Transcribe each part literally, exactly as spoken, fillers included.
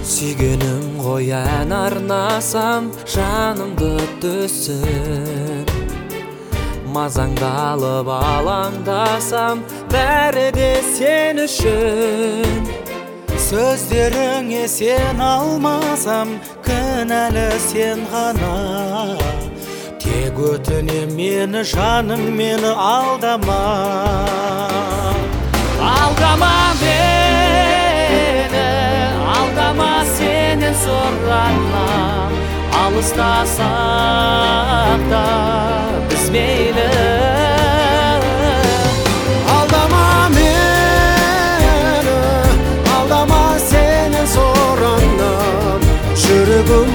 Сүйгенім ғой ән арнасам, жанымды түсіп, мазаңдалып алаңдасам, бәрі де сен үшін. Сөздеріңе сен алмасам, кінәлі сен ғана. Тек өтінем мені, жаным, мені алдама. Алдама мені, алдама, сенен соранам. Алыстасақ да біз мейлі. Алдама мені, алдама, сенен соранам. Жүрегім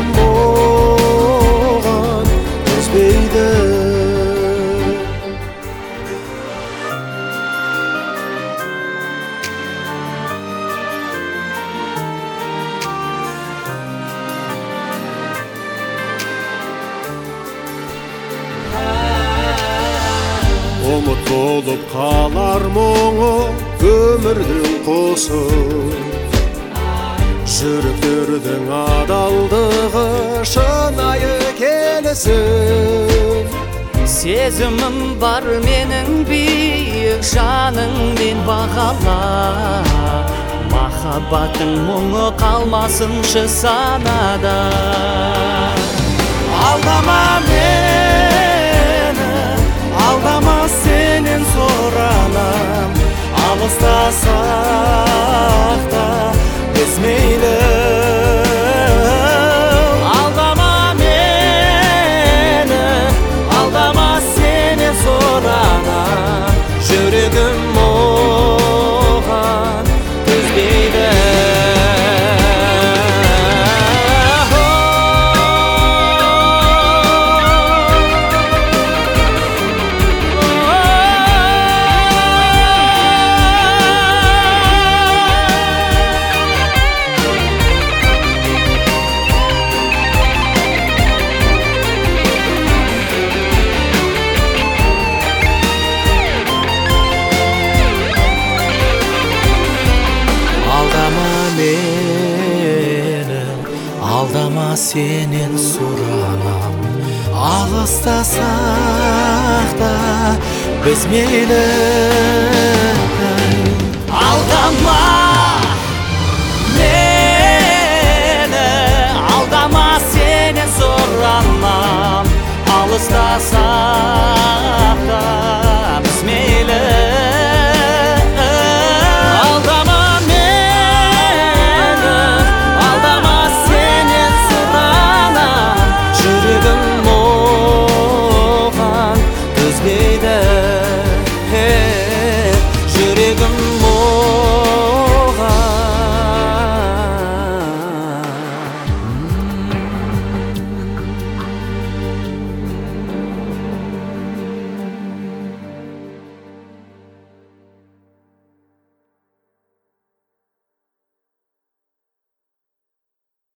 оған үзбейді. Ұмыт болып қалар мұңы, өмірдің қосы. Жүректердің адалдығы, шынайы келісі. Сезімім бар менің биік, жаныңмен бағала. Махаббаттың мұңы қалмасыншы санада. Алдама мені, алдама, сенен соранам. Алыстасақ да біз мейлі. Алдама мені, алдама, сенен соранам. Жүрегім оған төзбейді. Алдама, сенен сұранам. Алыстасақ та біз мейлі.